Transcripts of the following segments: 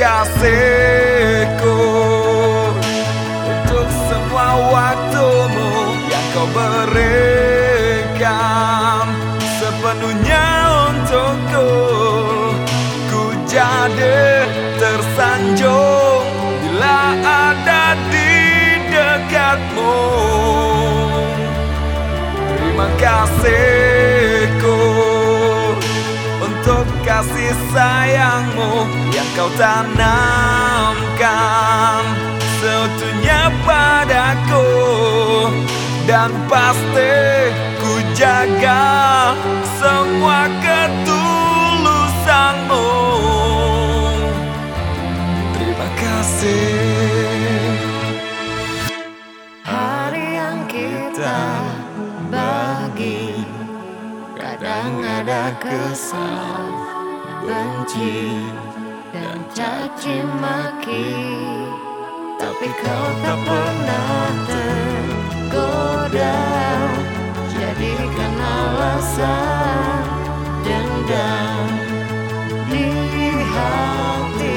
kasihku untuk semua waktumu yang kau berikan sepenuhnya untukku. Ku jadi tersanjung bila ada di dekatmu. Terima kasihku untuk kasih sayangmu yang kau tanamkan seutuhnya padaku, dan pasti ku jaga semua ketulusanmu. Terima kasih. Hari yang kita bagi, kadang ada kesal, benci, dan caci maki, tapi kau tak pernah tergoda jadikan alasan dendam di hati.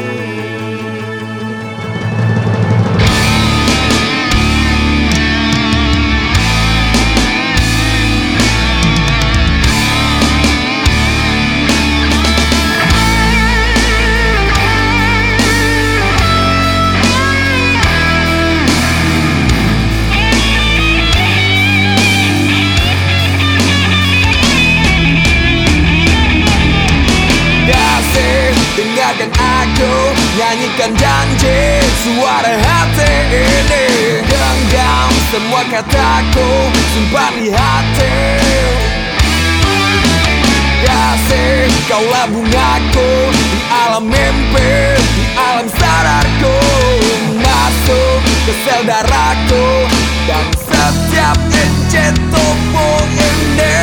Dengarkan aku nyanyikan janji suara hati ini. Genggam semua kataku, simpan di hati. Kasih, kaulah bungaku di alam mimpi, di alam sadarku. Masuk ke sel darahku dan setiap inci tubuh ini.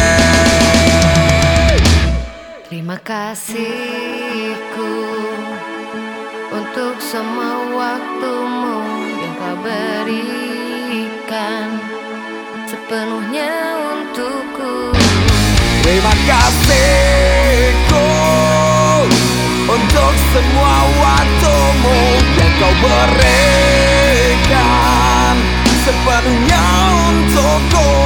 Terima kasihku untuk semua waktumu yang kau berikan sepenuhnya untukku. Terima kasihku untuk semua waktumu yang kau berikan sepenuhnya untukku.